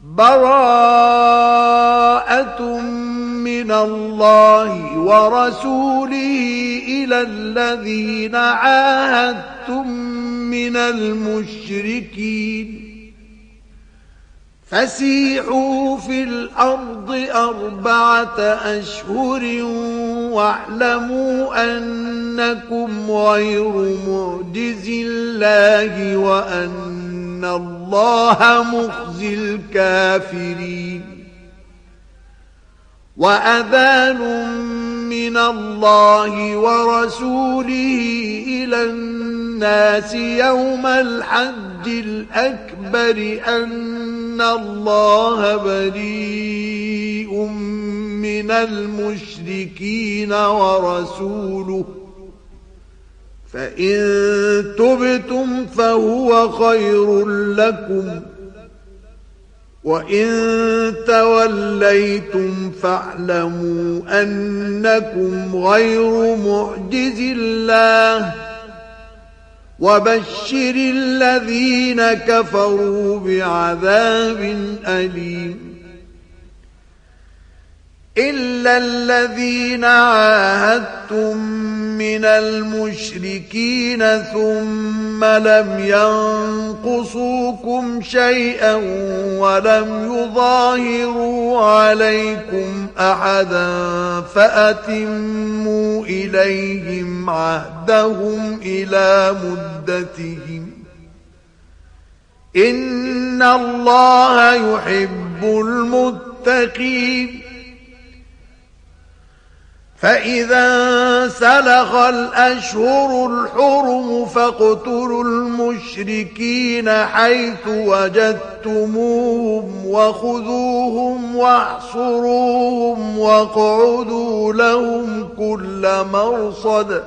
براءة من الله ورسوله إلى الذين عاهدتم من المشركين فسيحوا في الأرض 4 أشهر واعلموا أنكم غير معجز الله وأن الله مخزي الكافرين وأذان من الله ورسوله إلى الناس يوم الحج الأكبر أن الله بريء من المشركين ورسوله فإن تبتم فهو خير لكم وإن توليتم فاعلموا أنكم غير معجز الله وبشر الذين كفروا بعذاب أليم إلا الذين عاهدتم من المشركين ثم لم ينقصوكم شيئا ولم يظاهروا عليكم أحدا فأتموا إليهم عهدهم إلى مدتهم إن الله يحب المتقين فإذا سلخ الأشهر الحرم فاقتلوا المشركين حيث وجدتموهم وخذوهم واحصروهم واقعدوا لهم كل مرصد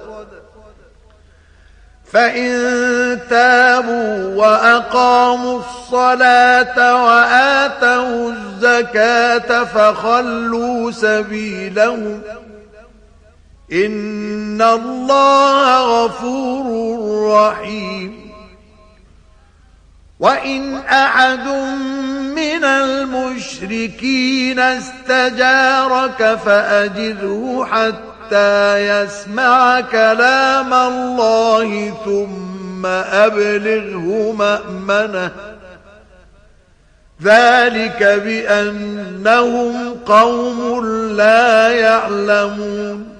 فإن تابوا وأقاموا الصلاة وآتوا الزكاة فخلوا سبيلهم إن الله غفور رحيم وإن أحد من المشركين استجارك فأجره حتى يسمع كلام الله ثم أبلغه مأمنه ذلك بأنهم قوم لا يعلمون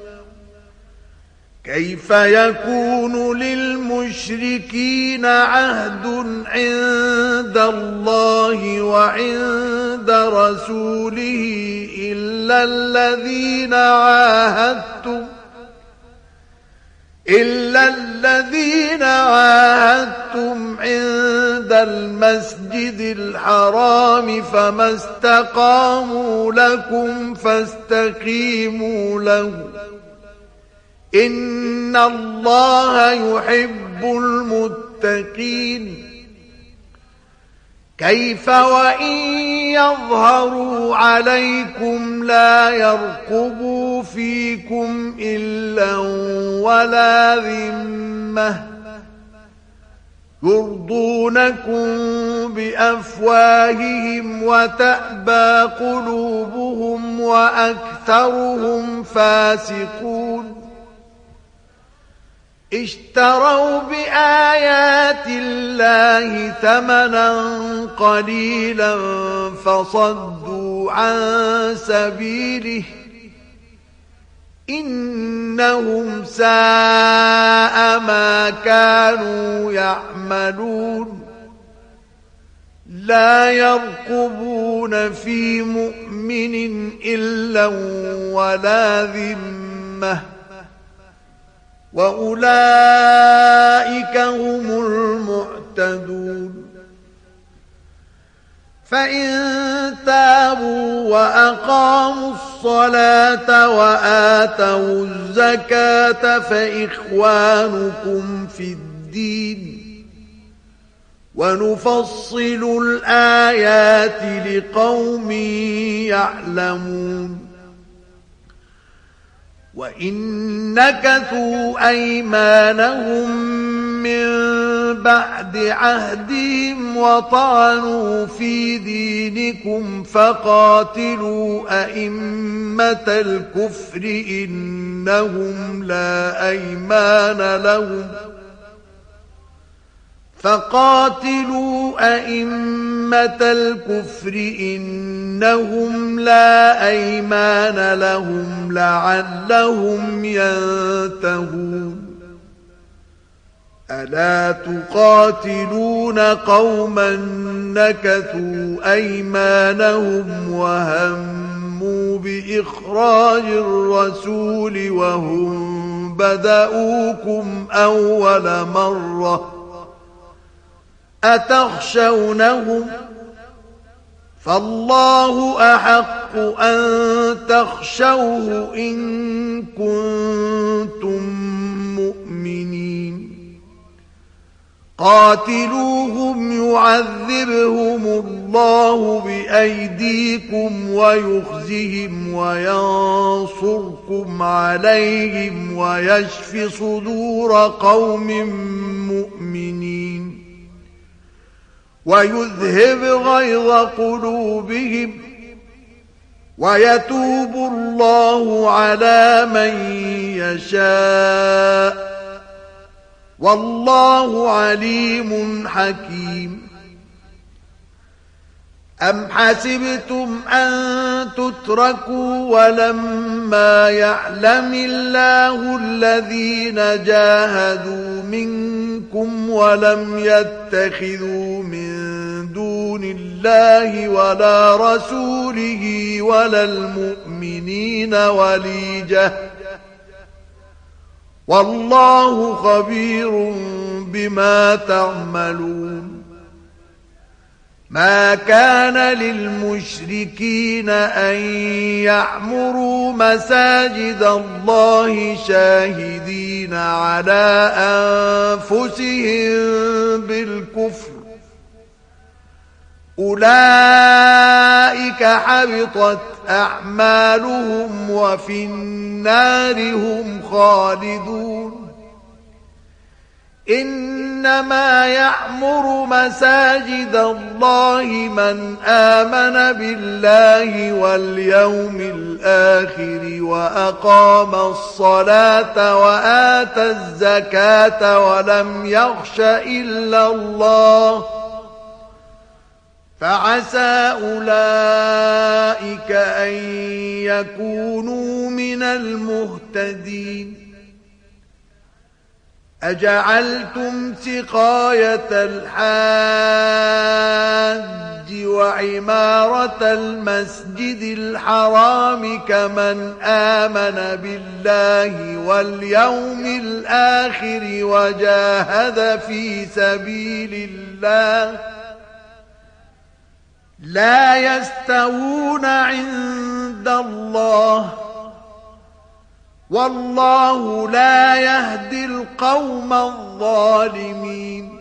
كيف يكون للمشركين عهد عند الله وعند رسوله إلا الذين عاهدتم عند المسجد الحرام فما استقاموا لكم فاستقيموا له إن الله يحب المتقين كيف وإن يظهروا عليكم لا يرقبوا فيكم إلا ولا ذمة يرضونكم بأفواههم وتأبى قلوبهم وأكثرهم فاسقون اشتروا بآيات الله ثمنا قليلا فصدوا عن سبيله إنهم ساء ما كانوا يعملون لا يرقبون في مؤمن إلا ولا ذمة وأولئك هم المعتدون فإن تابوا وأقاموا الصلاة وآتوا الزكاة فإخوانكم في الدين ونفصل الآيات لقوم يعلمون وإن نكثوا أيمانهم من بعد عهدهم وطعنوا في دينكم دينكم فقاتلوا أئمة الكفر إنهم لا أيمان لهم لعلهم ينتهون ألا تقاتلون قوما نكثوا أيمانهم وهموا بإخراج الرسول وهم بدأوكم أول مرة أتخشونهم فالله أحق أن تخشوه إن كنتم مؤمنين قاتلوهم يعذبهم الله بأيديكم ويخزهم وينصركم عليهم ويشف صدور قوم مؤمنين ويذهب غيظ قلوبهم ويتوب الله على من يشاء والله عليم حكيم أم حسبتم أن تتركوا ولما يعلم الله الذين جاهدوا منكم ولم يتخذوا من دون الله ولا رسوله ولا المؤمنين وليجة والله خبير بما تعملون ما كان للمشركين أن يعمروا مساجد الله شاهدين على أنفسهم بالكفر أولئك حبطت أعمالهم وفي النار هم خالدون إنما يعمر مساجد الله من آمن بالله واليوم الآخر وأقام الصلاة وآتى الزكاة ولم يخش إلا الله فعسى أولئك أن يكونوا من المهتدين أجعلتم سقاية الحاج وعمارة المسجد الحرام كمن آمن بالله واليوم الآخر وجاهد في سبيل الله لا يستوون عند الله والله لا يهدي القوم الظالمين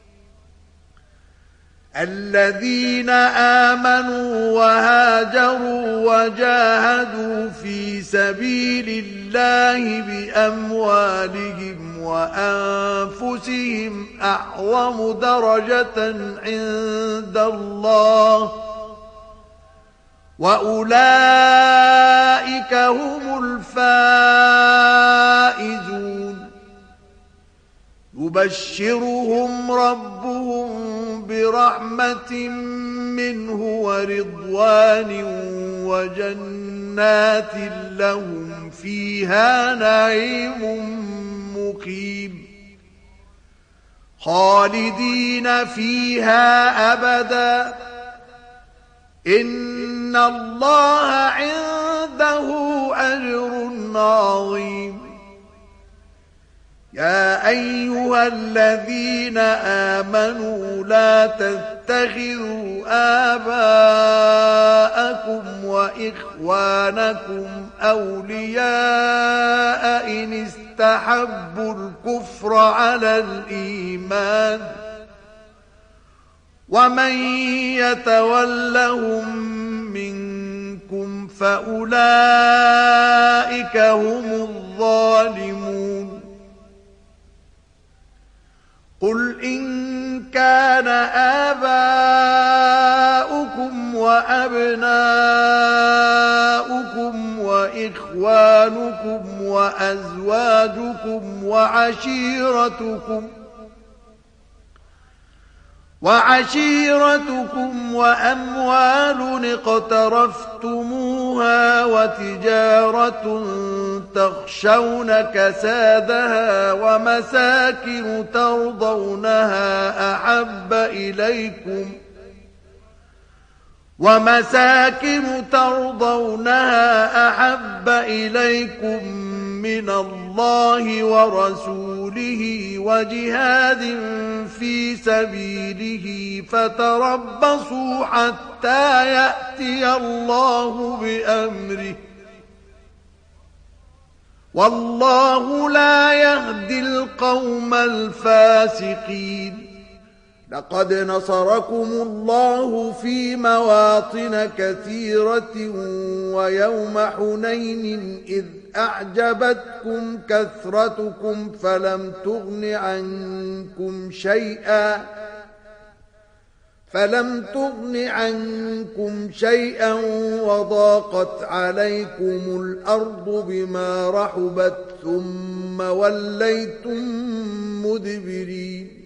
الذين آمنوا وهاجروا وجاهدوا في سبيل الله بأموالهم وأنفسهم أعظم درجة عند الله وأولئك هم الفائزون يبشرهم ربهم برحمة منه ورضوان وجنات لهم فيها نعيم مقيم خالدين فيها أبدا إن الله عنده أجر عظيم يا أيها الذين آمنوا لا تتخذوا آباءكم وإخوانكم أولياء إن استحبوا الكفر على الإيمان ومن يتولهم منكم فأولئك هم الظالمون قل إن كان آباؤكم وأبناؤكم وإخوانكم وأزواجكم وعشيرتكم وأموال اقترفتموها وتجارة تخشون كسادها ومساكن ترضونها أحب إليكم من الله ورسوله وجهاد في سبيله فتربصوا حتى يأتي الله بأمره والله لا يهدي القوم الفاسقين. لقد نصركم الله في مواطن كثيرة ويوم حنين إذ أعجبتكم كثرتكم فلم تغن عنكم شيئا وضاقت عليكم الأرض بما رحبت ثم وليتم مدبرين.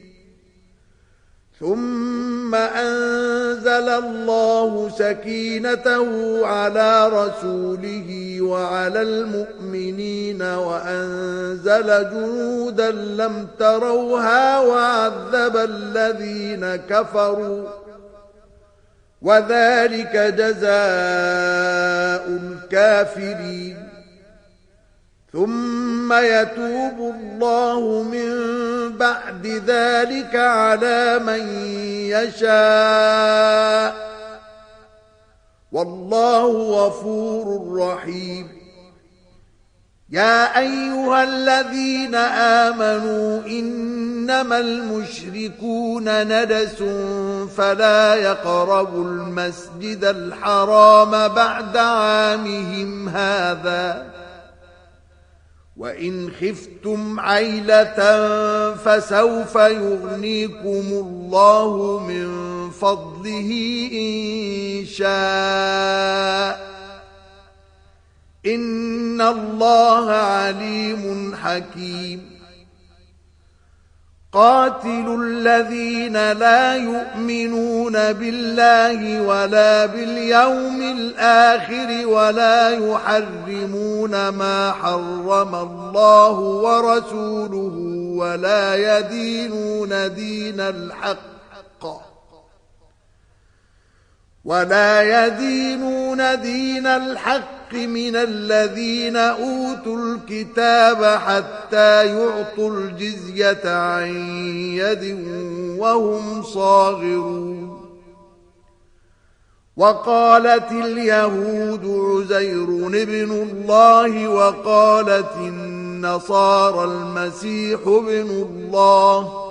ثم أنزل الله سكينته على رسوله وعلى المؤمنين وأنزل جنودا لم تروها وعذب الذين كفروا وذلك جزاء الكافرين. ثم يتوب الله من بعد ذلك على من يشاء والله غفور رحيم. يا أيها الذين آمنوا إنما المشركون نجس فلا يقربوا المسجد الحرام بعد عامهم هذا وإن خفتم عيلة فسوف يغنيكم الله من فضله إن شاء إن الله عليم حكيم. قاتلوا الذين لا يؤمنون بالله ولا باليوم الآخر ولا يحرمون ما حرم الله ورسوله ولا يدينون دين الحق من الذين أوتوا الكتاب حتى يعطوا الجزية عن يد وهم صاغرون. وقالت اليهود عزير ابن الله وقالت النصارى المسيح ابن الله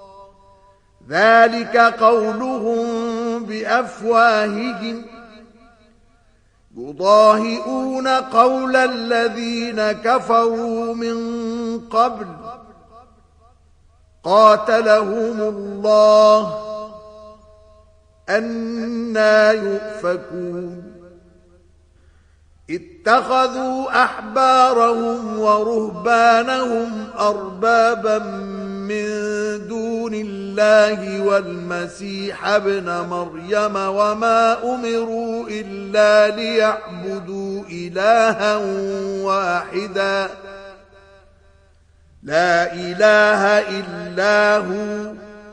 ذلك قولهم بأفواههم يضاهئون قول الذين كفروا من قبل قاتلهم الله أنى يؤفكون. اتخذوا أحبارهم ورهبانهم أربابا من دون الله والمسيح ابن مريم وما أمروا إلا ليعبدوا إلها واحدا لا إله إلا هو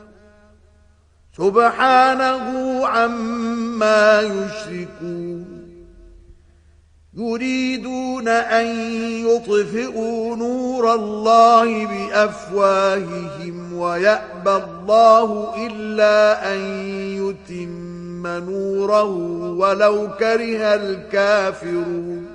سبحانه عما يشركون. يريدون أن يطفئوا نور الله بأفواههم ويأبى الله إلا أن يتم نوره ولو كره الكافرون.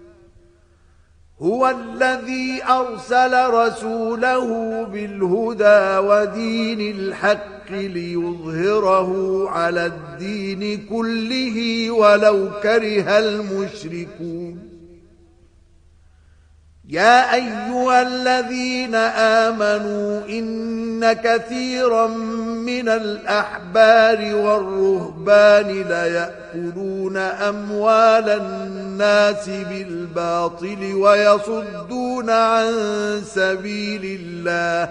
هو الذي أرسل رسوله بالهدى ودين الحق ليظهره على الدين كله ولو كره المشركون. يا أيها الذين آمنوا إن كثيرا من الأحبار والرهبان ليأكلون أموال الناس بالباطل ويصدون عن سبيل الله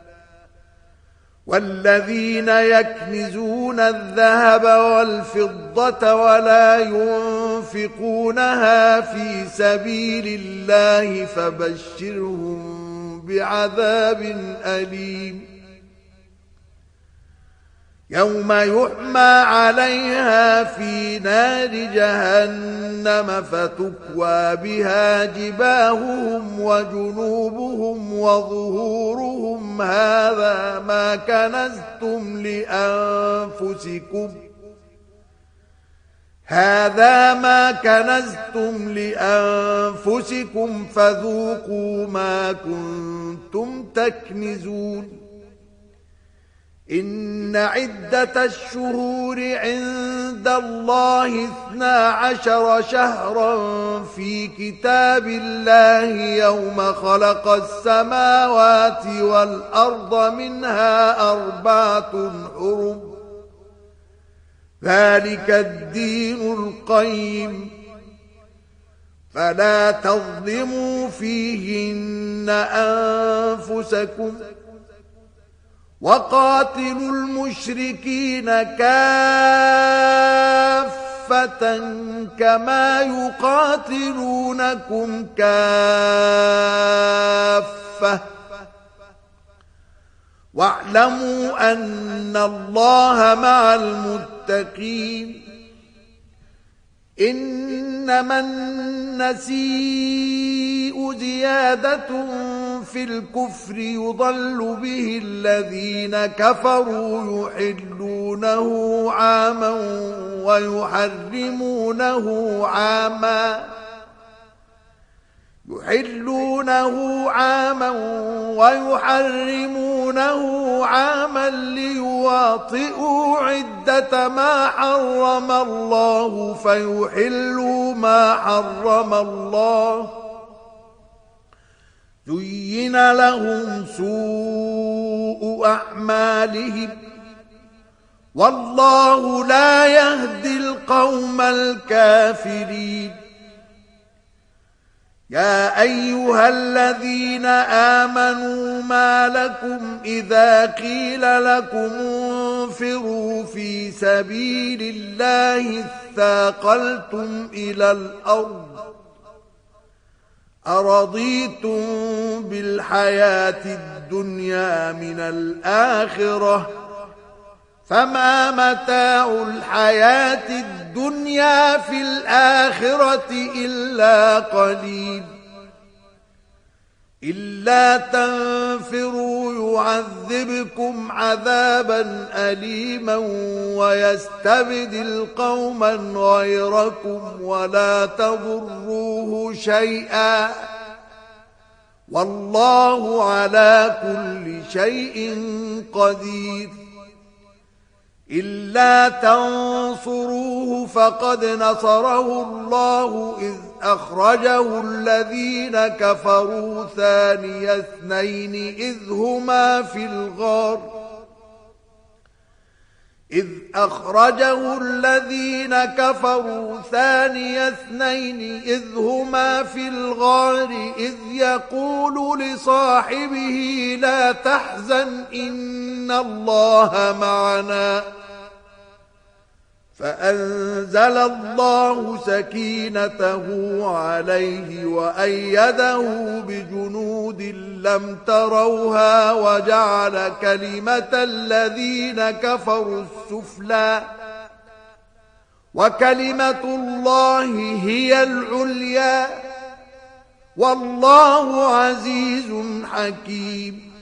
والذين يكنزون الذهب والفضة ولا ينفقونها في سبيل الله فبشرهم بعذاب أليم يوم يحمى عليها في نار جهنم فتكوى بها جباههم وجنوبهم وظهورهم هذا ما كنزتم لأنفسكم فذوقوا ما كنتم تكنزون إن عدة الشهور عند الله 12 شهرا في كتاب الله يوم خلق السماوات والأرض منها 4 حرم ذلك الدين القيم فلا تظلموا فيهن أنفسكم وقاتلوا المشركين كافة كما يقاتلونكم كافة واعلموا أن الله مع المتقين إنما النسيء زيادة في الكفر يضل به الذين كفروا يحلونه عاما ويحرمونه عاما ليواطئوا عدة ما حرم الله فيحلوا ما حرم الله زين لهم سوء أعمالهم والله لا يهدي القوم الكافرين يا أيها الذين آمنوا ما لكم إذا قيل لكم انفروا في سبيل الله اثاقلتم إلى الأرض أرضيتم بالحياة الدنيا من الآخرة فما متاع الحياة الدنيا في الآخرة إلا قليل إلا تنفروا يعذبكم عذابا أليما ويستبدل قوما غيركم ولا تضروه شيئا والله على كل شيء قدير إلا تنصروه فقد نصره الله إذ أخرجه الذين كفروا ثاني اثنين إذ هما في الغار إذ يقول لصاحبه لا تحزن إن الله معنا فأنزل الله سكينته عليه وأيده بجنود لم تروها وجعل كلمة الذين كفروا السفلى وكلمة الله هي العليا والله عزيز حكيم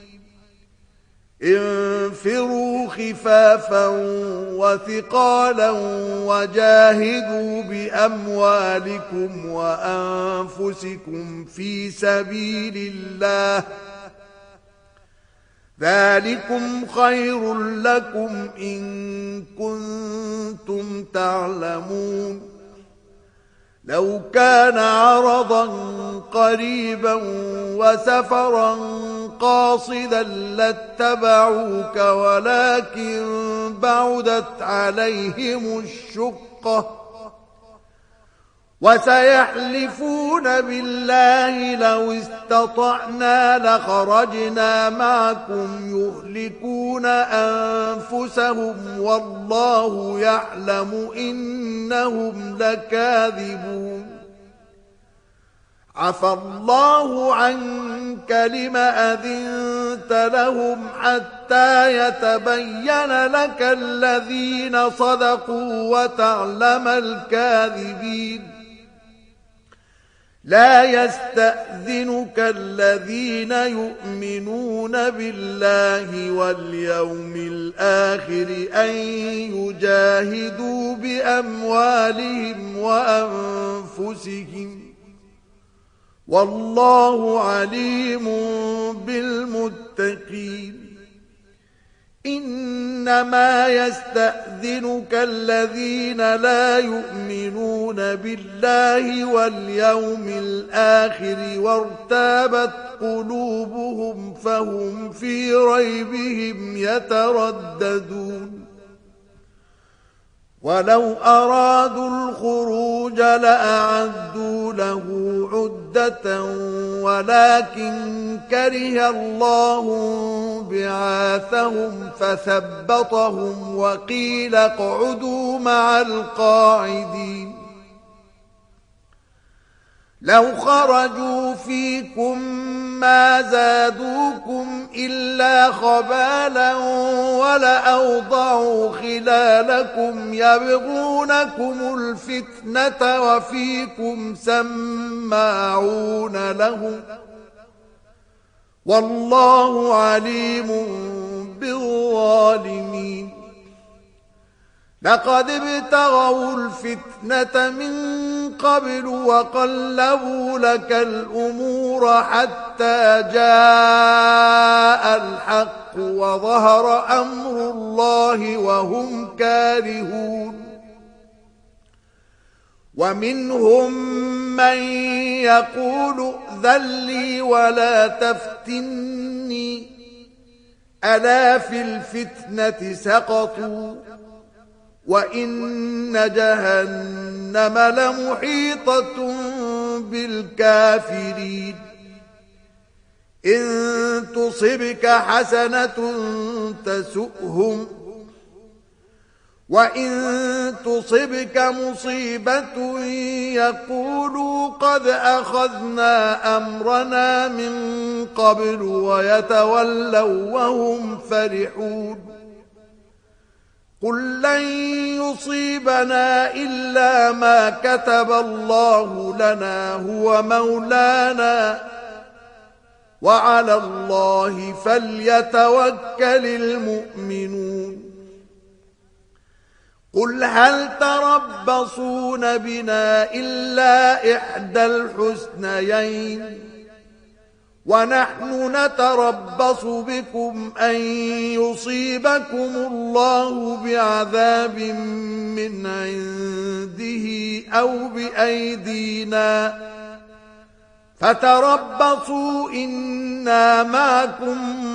انفروا خفافا وثقالا وجاهدوا بأموالكم وأنفسكم في سبيل الله ذلكم خير لكم إن كنتم تعلمون لو كان عرضا قريبا وسفرا قاصدا لاتبعوك ولكن بعدت عليهم الشقة وسيحلفون بالله لو استطعنا لخرجنا معكم يهلكون أنفسهم والله يعلم إنهم لكاذبون عفى الله عنك لم أذنت لهم حتى يتبين لك الذين صدقوا وتعلم الكاذبين لا يستأذنك الذين يؤمنون بالله واليوم الآخر أن يجاهدوا بأموالهم وأنفسهم والله عليم بالمتقين إنما يستأذنك الذين لا يؤمنون بالله واليوم الآخر وارتابت قلوبهم فهم في ريبهم يترددون ولو أرادوا الخروج لأعدوا له عدة ولكن كره الله بعاثهم فثبطهم وقيل اقعدوا مع القاعدين لو خرجوا فيكم ما زادوكم إلا خبالا ولأوضعوا خلالكم يبغونكم الفتنة وفيكم سماعون لهم والله عليم بالظالمين لقد ابتغوا الفتنة من قبل وقلبوا لك الأمور حتى جاء الحق وظهر أمر الله وهم كارهون ومنهم من يقول ائذن لي ولا تفتني ألا في الفتنة سقطوا وإن جهنم لمحيطة بالكافرين إن تصبك حسنة تسؤهم وإن تصبك مصيبة يقولوا قد أخذنا أمرنا من قبل ويتولوا وهم فرحون قل لن يصيبنا إلا ما كتب الله لنا هو مولانا وعلى الله فليتوكل المؤمنون قل هل تربصون بنا إلا إحدى الحسنيين ونحن نتربص بكم أن يصيبكم الله بعذاب من عنده أو بأيدينا فتربصوا إنا معكم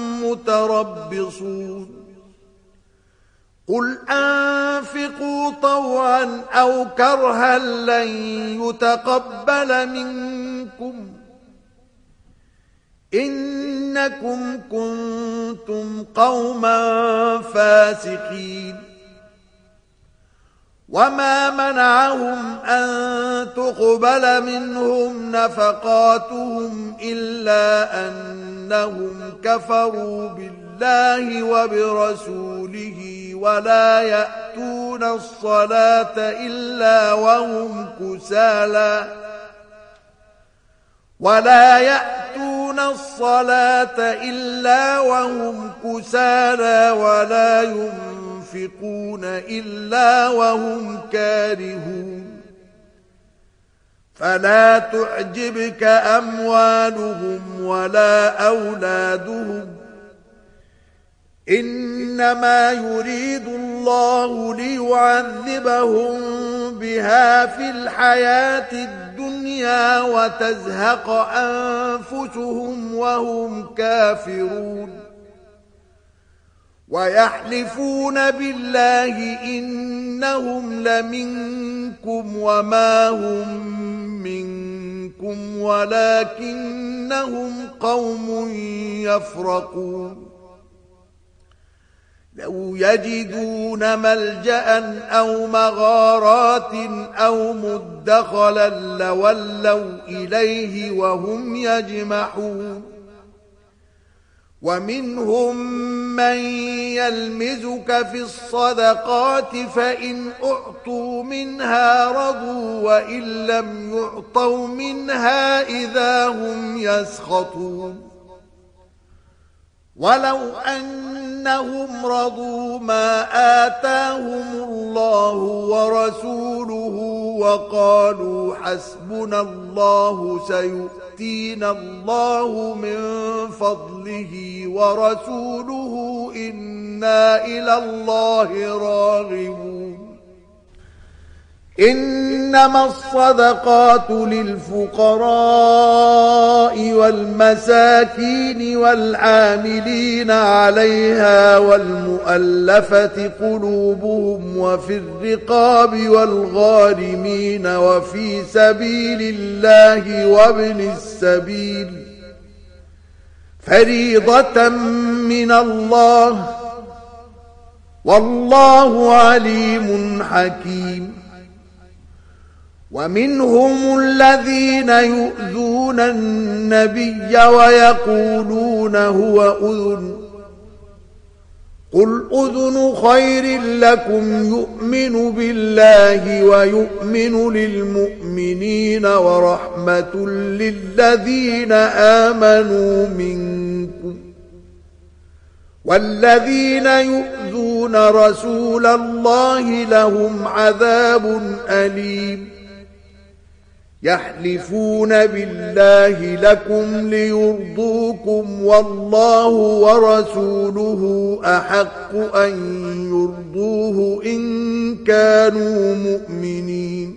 متربصون قل أنفقوا طوعا أو كرها لن يتقبل منكم إنكم كنتم قوما فاسقين وما منعهم أن تقبل منهم نفقاتهم إلا أنهم كفروا بالله وبرسوله ولا يأتون الصلاة إلا وهم كسالى ولا ينفقون إلا وهم كارهون فلا تعجبك أموالهم ولا أولادهم إنما يريد الله ليعذبهم بها في الحياة الدنيا وتزهق أنفسهم وهم كافرون ويحلفون بالله إنهم لمنكم وما هم منكم ولكنهم قوم يفرقون لو يجدون ملجأ أو مغارات أو مدخلا لولوا إليه وهم يجمحون ومنهم من يلمزك في الصدقات فإن أعطوا منها رضوا وإن لم يعطوا منها إذا هم يسخطون ولو أنهم رضوا ما آتاهم الله ورسوله وقالوا حسبنا الله سيؤتينا الله من فضله ورسوله إنا إلى الله راغبون إنما الصدقات للفقراء والمساكين والعاملين عليها والمؤلفة قلوبهم وفي الرقاب والغارمين وفي سبيل الله وابن السبيل فريضة من الله والله عليم حكيم ومنهم الذين يؤذون النبي ويقولون هو أذن قل أذن خير لكم يؤمن بالله ويؤمن للمؤمنين ورحمة للذين آمنوا منكم والذين يؤذون رسول الله لهم عذاب أليم يحلفون بالله لكم ليرضوكم والله ورسوله أحق أن يرضوه إن كانوا مؤمنين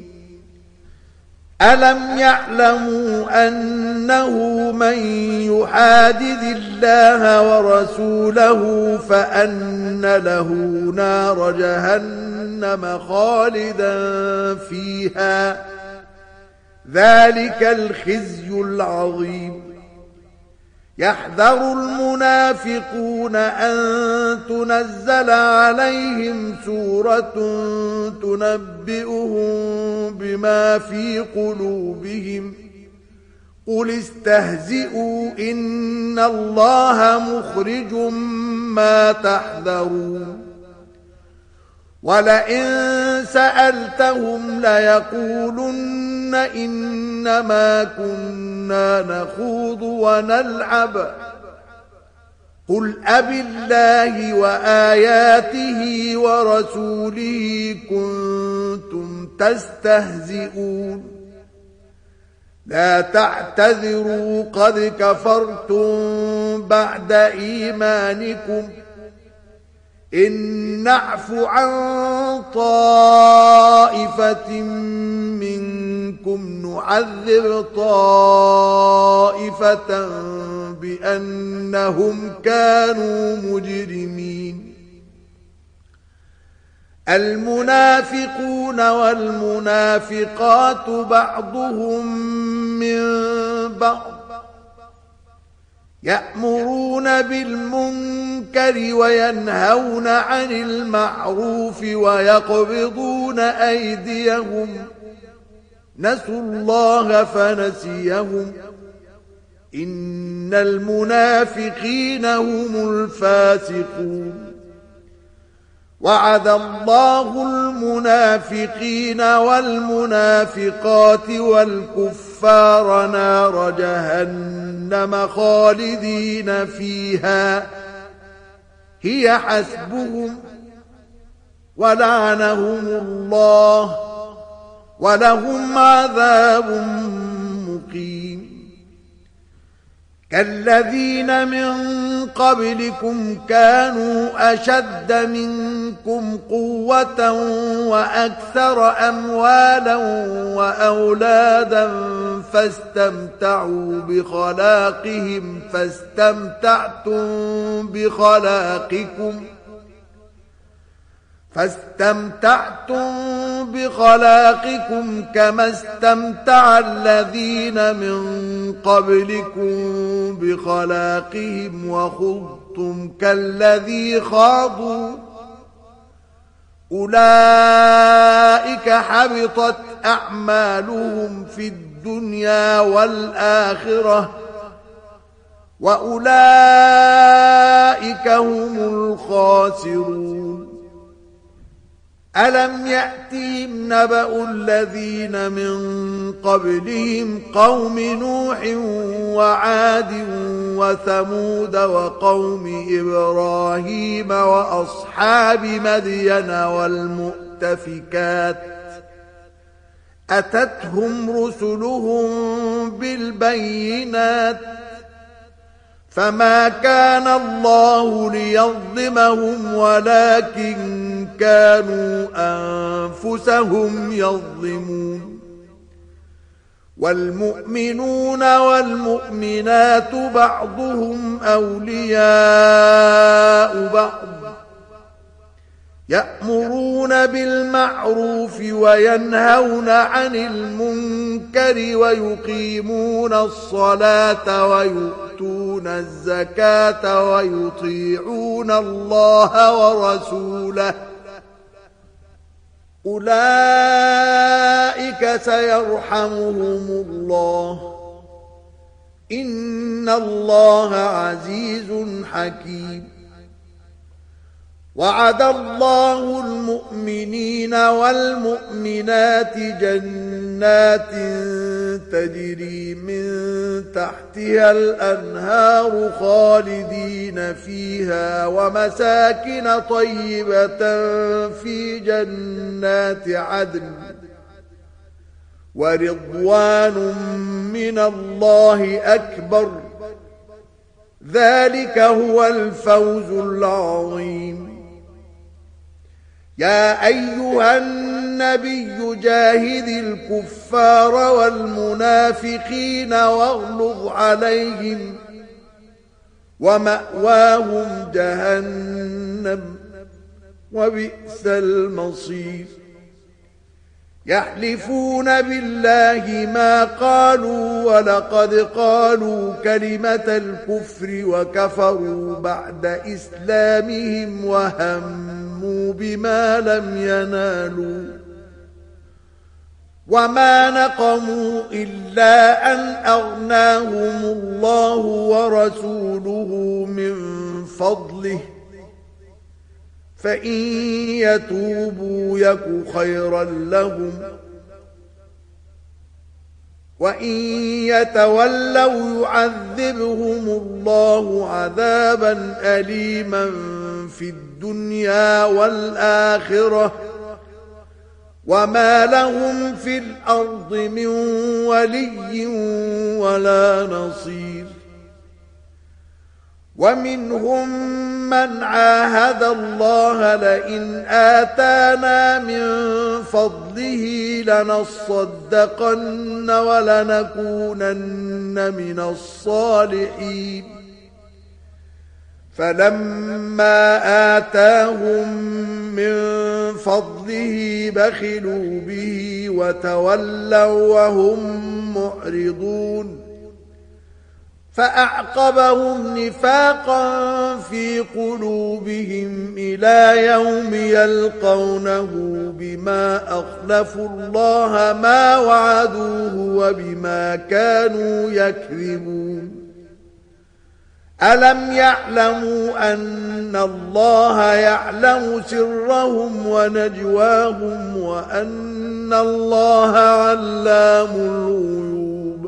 ألم يعلموا أنه من يحادد الله ورسوله فأن له نار جهنم خالدا فيها ذلك الخزي العظيم يحذر المنافقون أن تنزل عليهم سورة تنبئهم بما في قلوبهم قل استهزئوا إن الله مخرج ما تحذرون ولئن سألتهم ليقولن إنما كنا نخوض ونلعب قل أبالله وآياته ورسوله كنتم تستهزئون لا تعتذروا قد كفرتم بعد إيمانكم إن نعف عن طائفة منكم نعذب طائفة بأنهم كانوا مجرمين المنافقون والمنافقات بعضهم من بعض يأمرون بالمنكر وينهون عن المعروف ويقبضون أيديهم نسوا الله فنسيهم إن المنافقين هم الفاسقون وعد الله المنافقين والمنافقات والكفار نار جهنم خالدين فيها هي حسبهم ولعنهم الله ولهم عذاب مقيم كالذين من قبلكم كانوا أشد منكم قوة وأكثر أموالا وأولادا فاستمتعوا بخلاقهم فاستمتعتم بخلاقكم كما استمتع الذين من قبلكم بخلاقهم وخضتم كالذي خاضوا أولئك حبطت أعمالهم في الدنيا والآخرة وأولئك هم الخاسرون ألم يأتهم نبأ الذين من قبلهم قوم نوح وعاد وثمود وقوم إبراهيم وأصحاب مدين والمؤتفكات أتتهم رسلهم بالبينات فما كان الله ليظلمهم ولكن كانوا أنفسهم يظلمون والمؤمنون والمؤمنات بعضهم أولياء بعض يأمرون بالمعروف وينهون عن المنكر ويقيمون الصلاة ويؤتون الزكاة ويطيعون الله ورسوله أولئك سيرحمهم الله إن الله عزيز حكيم وعد الله المؤمنين والمؤمنات جنات تجري من تحتها الأنهار خالدين فيها ومساكن طيبة في جنات عدن ورضوان من الله أكبر ذلك هو الفوز العظيم يا أيها النبي جاهد الكفار والمنافقين واغلظ عليهم ومأواهم جهنم وبئس المصير يحلفون بالله ما قالوا ولقد قالوا كلمة الكفر وكفروا بعد إسلامهم وهموا بما لم ينالوا وما نقموا إلا أن أغناهم الله ورسوله من فضله فإن يتوبوا يك خيرا لهم وإن يتولوا يعذبهم الله عذابا أليما في الدنيا والآخرة وما لهم في الأرض من ولي ولا نصير ومنهم من عاهد الله لئن آتانا من فضله لنصدقن ولنكونن من الصالحين فلما آتاهم من فضله بخلوا به وتولوا وهم معرضون فأعقبهم نفاقا في قلوبهم إلى يوم يلقونه بما أخلفوا الله ما وعدوه وبما كانوا يكذبون ألم يعلموا أن الله يعلم سرهم ونجواهم وأن الله علام الغيوب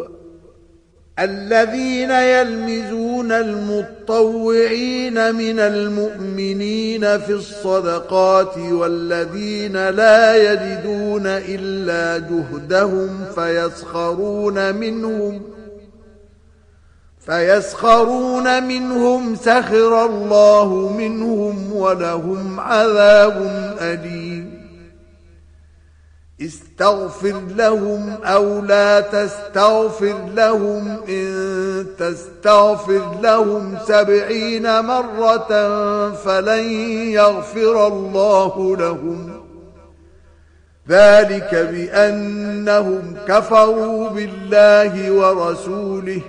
الذين يلمزون المطوعين من المؤمنين في الصدقات والذين لا يجدون إلا جهدهم فيسخرون منهم سخر الله منهم ولهم عذاب أليم استغفر لهم أو لا تستغفر لهم إن تستغفر لهم 70 مرة فلن يغفر الله لهم ذلك بأنهم كفروا بالله ورسوله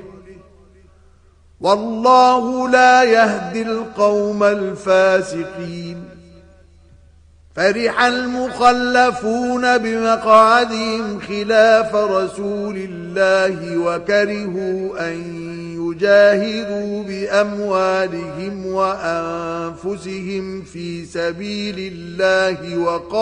والله لا يهدي القوم الفاسقين فرح المخلفون بمقعدهم خلاف رسول الله وكرهوا أن يجاهدوا بأموالهم وأنفسهم في سبيل الله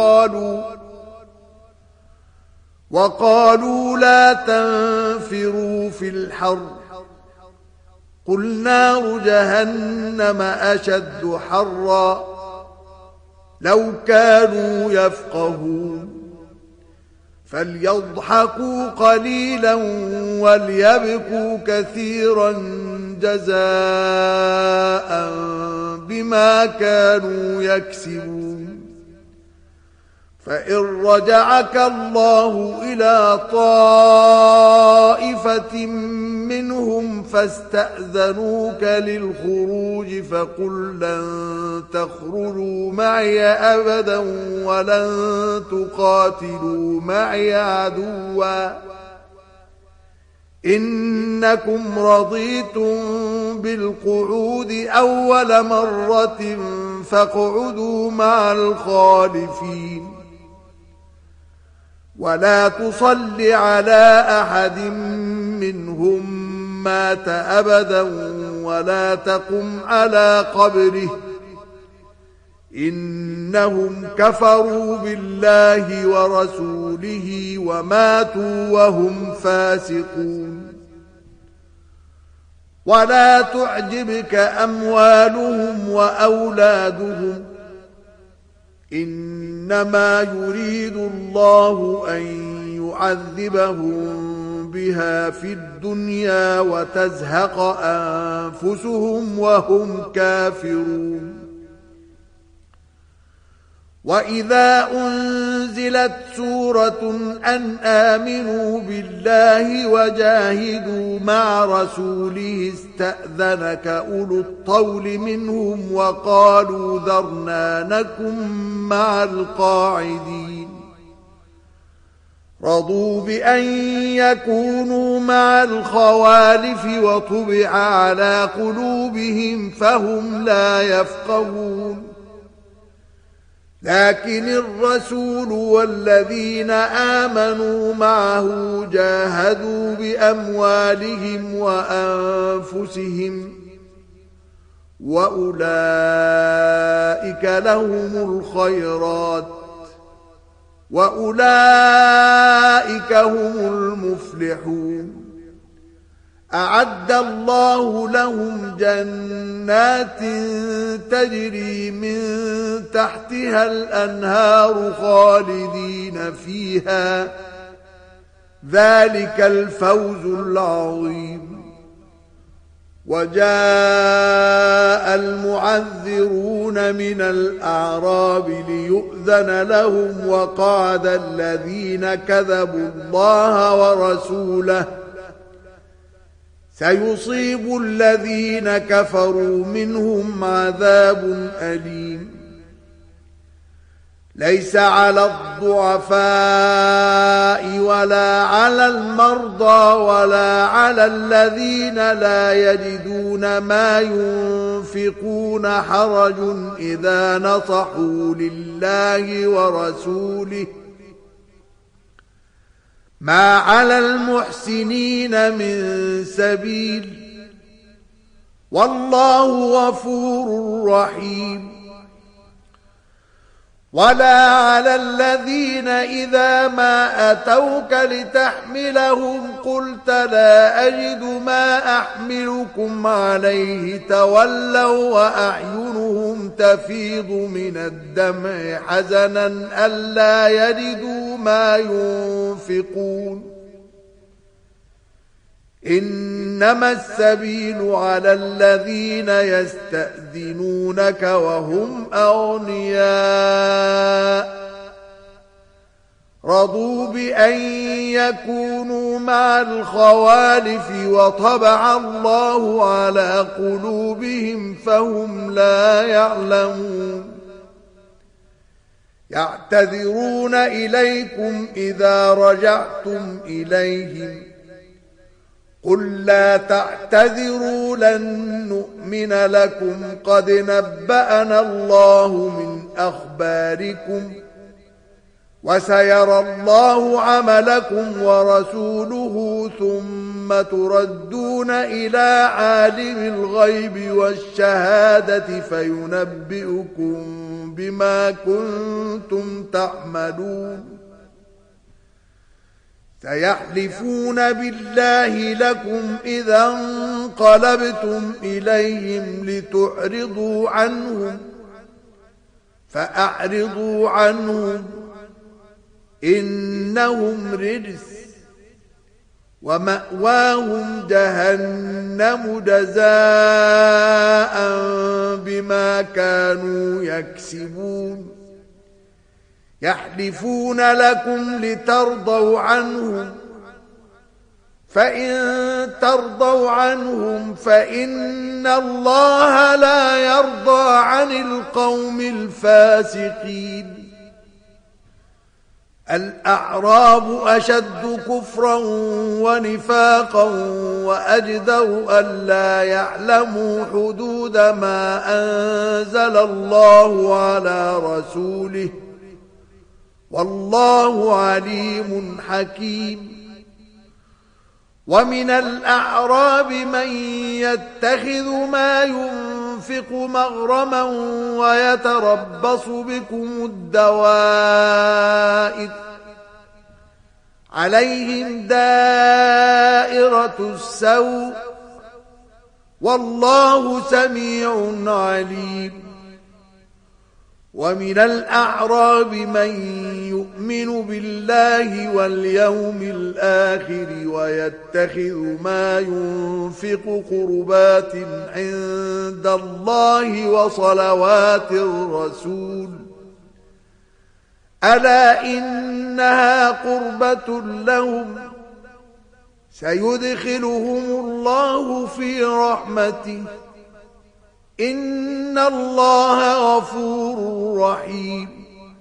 وقالوا لا تنفروا في الحر قل نار جهنم أشد حرا لو كانوا يفقهون فليضحكوا قليلا وليبكوا كثيرا جزاء بما كانوا يكسبون فإن رجعك الله إلى طائفة منهم فاستأذنوك للخروج فقل لن تخرجوا معي أبدا ولن تقاتلوا معي عدوا إنكم رضيتم بالقعود أول مرة فاقعدوا مع الخالفين ولا تصل على أحد منهم مات أبدا ولا تقم على قبره إنهم كفروا بالله ورسوله وماتوا وهم فاسقون ولا تعجبك أموالهم وأولادهم إنما يريد الله أن يعذبهم بها في الدنيا وتزهق أنفسهم وهم كافرون وإذا أنزلت سورة أن آمنوا بالله وجاهدوا مع رسوله استأذنك أولو الطول منهم وقالوا ذرنا نكن مع القاعدين رضوا بأن يكونوا مع الخوالف وطبع على قلوبهم فهم لا يفقهون لكن الرسول والذين آمنوا معه جاهدوا بأموالهم وأنفسهم وأولئك لهم الخيرات وأولئك هم المفلحون أعد الله لهم جنات تجري من تحتها الأنهار خالدين فيها ذلك الفوز العظيم وجاء المعذرون من الأعراب ليؤذن لهم وقعد الذين كذبوا الله ورسوله سيصيب الذين كفروا منهم عذاب أليم ليس على الضعفاء ولا على المرضى ولا على الذين لا يجدون ما ينفقون حرج إذا نصحوا لله ورسوله ما على المحسنين من سبيل والله غفور رحيم ولا على الذين إذا ما أتوك لتحملهم قلت لا أجد ما أحملكم عليه تولوا وأعينهم تفيض من الدمع حزنا ألا يجدوا ما ينفقون إنما السبيل على الذين يستأذنونك وهم أغنياء رضوا بأن يكونوا مع الخوالف وطبع الله على قلوبهم فهم لا يعلمون يعتذرون إليكم إذا رجعتم إليهم قل لا تعتذروا لن نؤمن لكم قد نبأنا الله من أخباركم وسيرى الله عملكم ورسوله ثم تردون إلى عالم الغيب والشهادة فينبئكم بما كنتم تعملون سيحلفون بالله لكم إذا انقلبتم إليهم لتعرضوا عنهم فأعرضوا عنهم إنهم رجس ومأواهم جهنم جزاء بما كانوا يكسبون يحلفون لكم لترضوا عنهم فإن ترضوا عنهم فإن الله لا يرضى عن القوم الفاسقين الأعراب أشد كفرا ونفاقا وأجدر ألا يعلموا حدود ما أنزل الله على رسوله والله عليم حكيم ومن الأعراب من يتخذ ما ينفق مغرما ويتربص بكم الدوائر عليهم دائرة السوء والله سميع عليم ومن الأعراب من يؤمن بالله واليوم الآخر ويتخذ ما ينفق قربات عند الله وصلوات الرسول ألا إنها قربة لهم سيدخلهم الله في رحمته إن الله غفور رحيم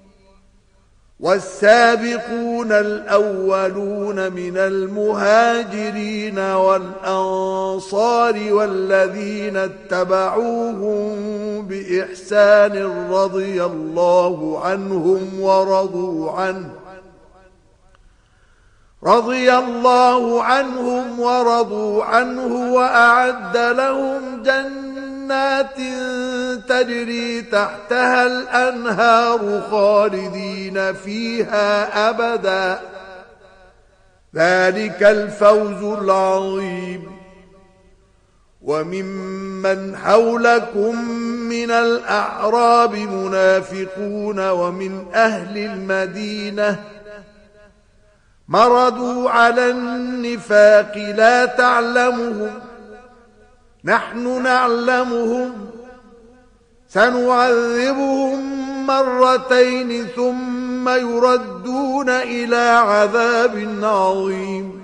والسابقون الأولون من المهاجرين والأنصار والذين اتبعوهم بإحسان رضي الله عنهم ورضوا عنه وأعد لهم جنات تجري تحتها الأنهار خالدين فيها أبدا ذلك الفوز العظيم وممن حولكم من الأعراب منافقون ومن أهل المدينة مرضوا على النفاق لا تعلمهم نحن نعلمهم سنعذبهم مرتين ثم يردون إلى عذاب عظيم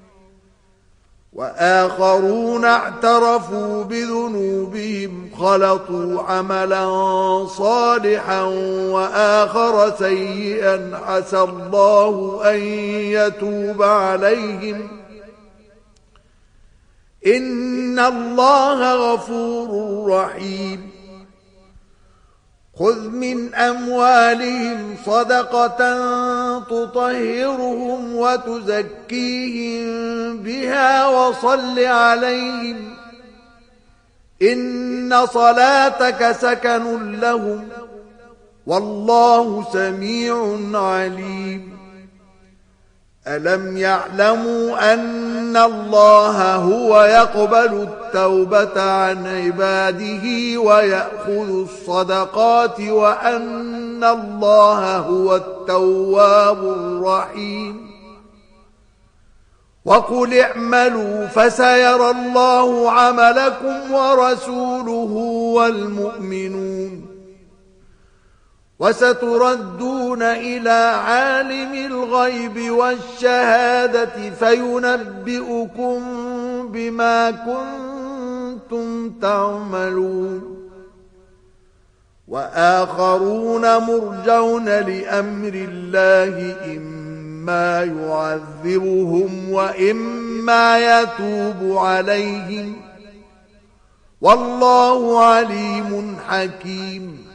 وآخرون اعترفوا بذنوبهم خلطوا عملا صالحا وآخر سيئا عسى الله أن يتوب عليهم إن الله غفور رحيم خذ من أموالهم صدقة تطهرهم وتزكيهم بها وصل عليهم إن صلاتك سكن لهم والله سميع عليم ألم يعلموا أن الله هو يقبل التوبة عن عباده ويأخذ الصدقات وأن الله هو التواب الرحيم وقل اعملوا فسيرى الله عملكم ورسوله والمؤمنون وستردون إلى عالم الغيب والشهادة فينبئكم بما كنتم تعملون وآخرون مرجون لأمر الله إما يعذبهم وإما يتوب عليهم والله عليم حكيم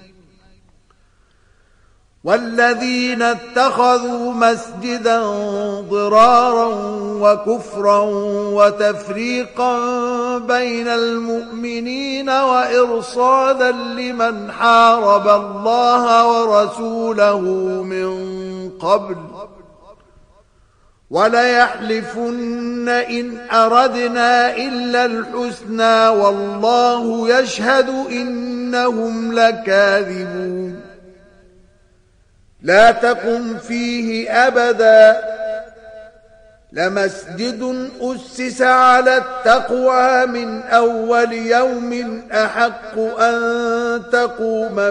والذين اتخذوا مسجدا ضرارا وكفرا وتفريقا بين المؤمنين وإرصادا لمن حارب الله ورسوله من قبل وليحلفن إن أردنا إلا الحسنى والله يشهد إنهم لكاذبون لا تقم فيه أبدا لمسجد أسس على التقوى من أول يوم أحق أن تقوم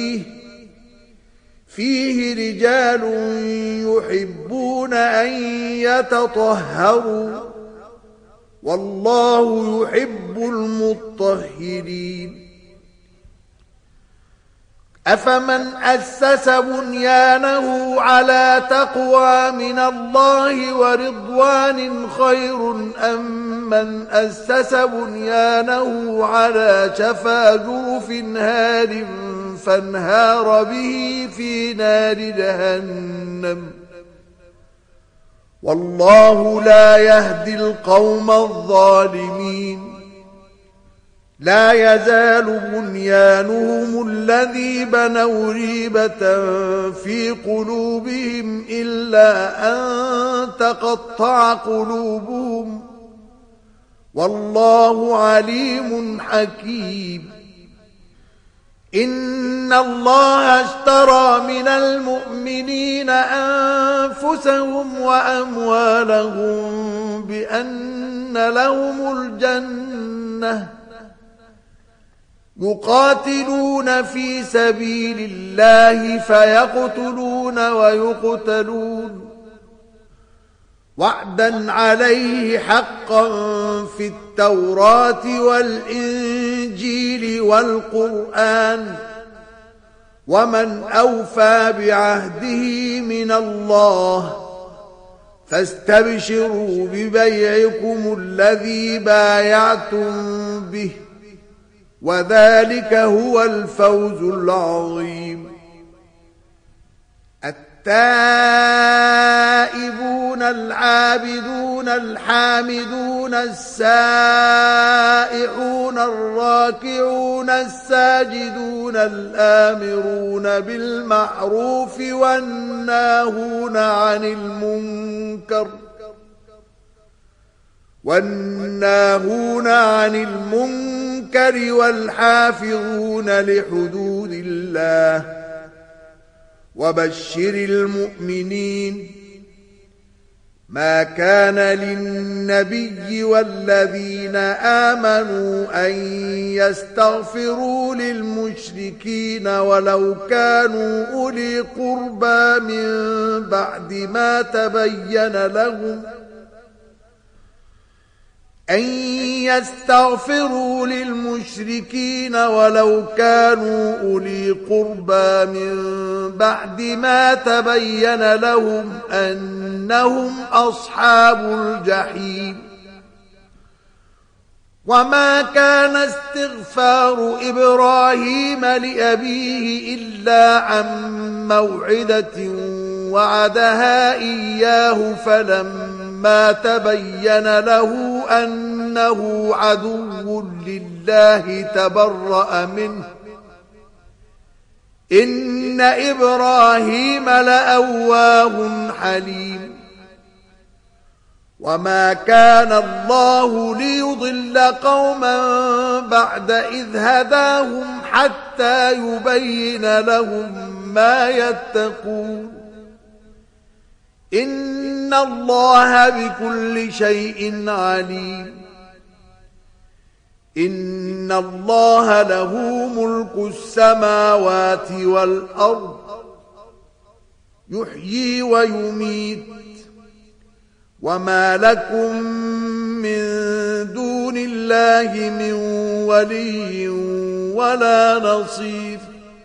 فيه رجال يحبون أن يتطهروا والله يحب المطهرين أفمن أسس بنيانه على تقوى من الله ورضوان خير أم من أسس بنيانه على شفا جرف هار فانهار به في نار جهنم والله لا يهدي القوم الظالمين لا يزال بنيانهم الذي بنوا ريبة في قلوبهم إلا أن تقطع قلوبهم والله عليم حكيم إن الله اشترى من المؤمنين أنفسهم وأموالهم بأن لهم الجنة يقاتلون في سبيل الله فيقتلون ويقتلون وعدا عليه حقا في التوراة والإنجيل والقرآن ومن أوفى بعهده من الله فاستبشروا ببيعكم الذي بايعتم به وذلك هو الفوز العظيم التائبون العابدون الحامدون السائحون الراكعون الساجدون الآمرون بالمعروف والناهون عن المنكر والحافظون لحدود الله وبشر المؤمنين ما كان للنبي والذين آمنوا أن يستغفروا للمشركين ولو كانوا أولي قربى من بعد ما تبين لهم أن يستغفروا للمشركين ولو كانوا أولي قربى من بعد ما تبين لهم أنهم أصحاب الجحيم وما كان استغفار إبراهيم لأبيه إلا عن موعدة وعدها إياه فلما تبين له أنه عدو لله تبرأ منه إن إبراهيم لأواه حليم وما كان الله ليضل قوما بعد إذ هداهم حتى يبين لهم ما يتقون إن الله بكل شيء عليم إن الله له ملك السماوات والأرض يحيي ويميت وما لكم من دون الله من ولي ولا نصير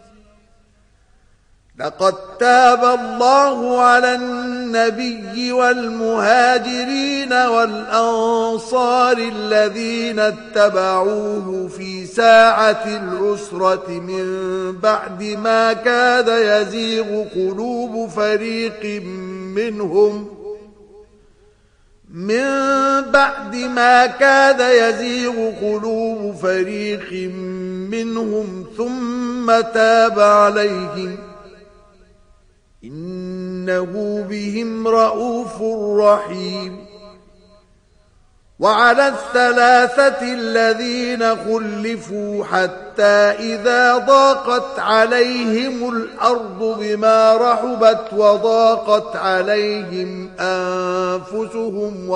لقد تاب الله على النبي والمهاجرين والأنصار الذين اتبعوه في ساعة العسرة من بعد ما كاد يزيغ قلوب فريق منهم ثم تاب عليهم إنه بهم رؤوف رحيم وعلى الثلاثة الذين خلفوا حتى إذا ضاقت عليهم الأرض بما رحبت وضاقت عليهم أنفسهم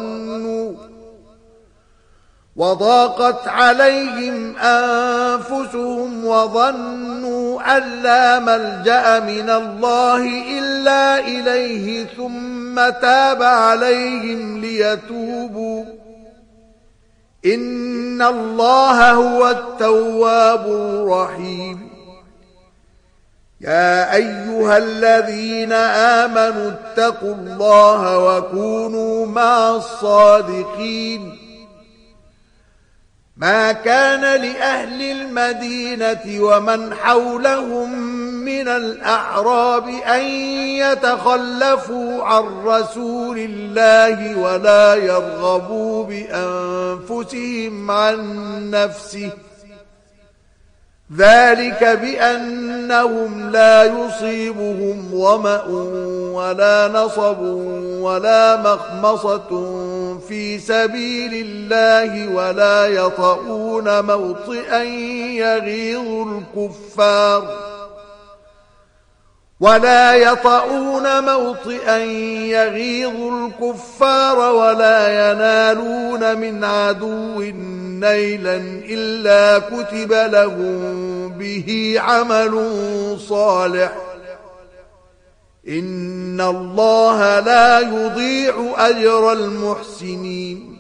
وظنوا أن لا ملجأ من الله إلا إليه ثم تاب عليهم ليتوبوا إن الله هو التواب الرحيم يا أيها الذين آمنوا اتقوا الله وكونوا مع الصادقين ما كان لأهل المدينة ومن حولهم من الأعراب أن يتخلفوا عن رسول الله ولا يرغبوا بأنفسهم عن نفسه ذلك بأنهم لا يصيبهم ظمأ ولا نصب ولا مخمصة في سبيل الله ولا يطؤون موطئا يغيظ الكفار ولا ينالون من عدو نيلا إلا كتب لهم به عمل صالح إن الله لا يضيع أجر المحسنين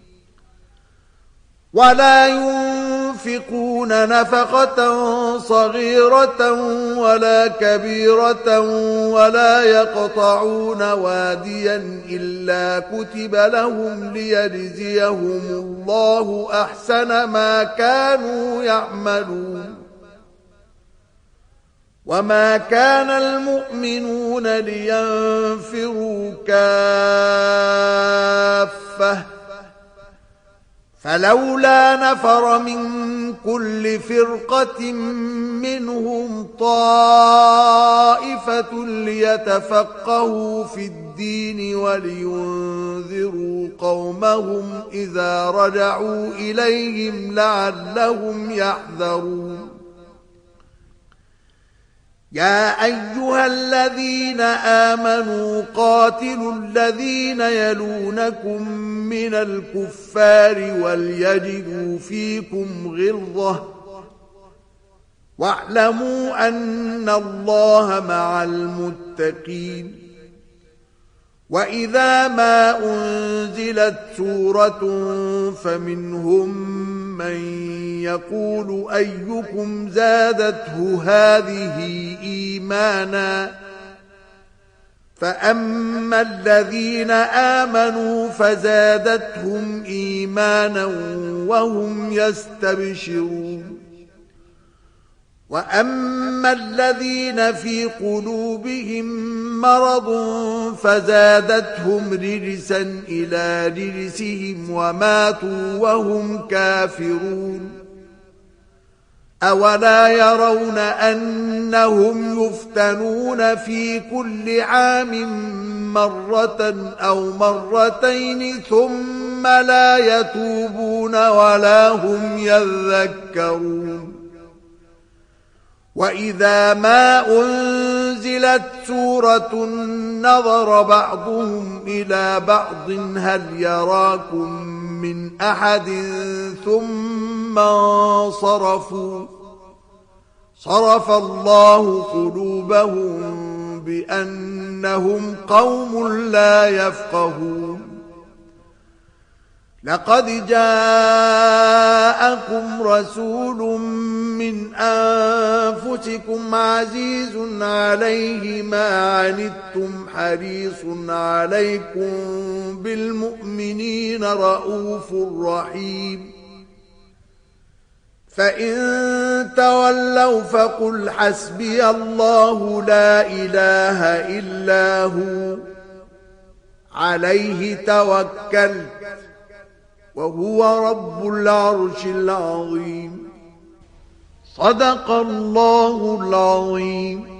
ولا ينفقون نفقة صغيرة ولا كبيرة ولا يقطعون واديا إلا كتب لهم ليجزيهم الله أحسن ما كانوا يعملون وما كان المؤمنون لينفروا كافة فلولا نفر من كل فرقة منهم طائفة ليتفقهوا في الدين ولينذروا قومهم إذا رجعوا إليهم لعلهم يحذرون يا أيها الذين آمنوا قاتلوا الذين يلونكم من الكفار وليجدوا فيكم غلظة واعلموا أن الله مع المتقين وإذا ما أنزلت سورة فمنهم من يقول أيكم زادته هذه إيمانا فأما الذين آمنوا فزادتهم إيمانا وهم يستبشرون وأما الذين في قلوبهم مرض فزادتهم رجسا إلى رجسهم وماتوا وهم كافرون أولا يرون أنهم يفتنون في كل عام مرة أو مرتين ثم لا يتوبون ولا هم يذكرون وإذا ما أنزلت أنزلت سورة نظر بعضهم إلى بعض هل يراكم من أحد ثم انصرفوا صرف الله قلوبهم بأنهم قوم لا يفقهون لقد جاءكم رسول من أنفسكم عزيز عليه ما عنتم حريص عليكم بالمؤمنين رؤوف رحيم فإن تولوا فقل حسبي الله لا إله إلا هو عليه توكلت وهو رب العرش العظيم صدق الله العظيم.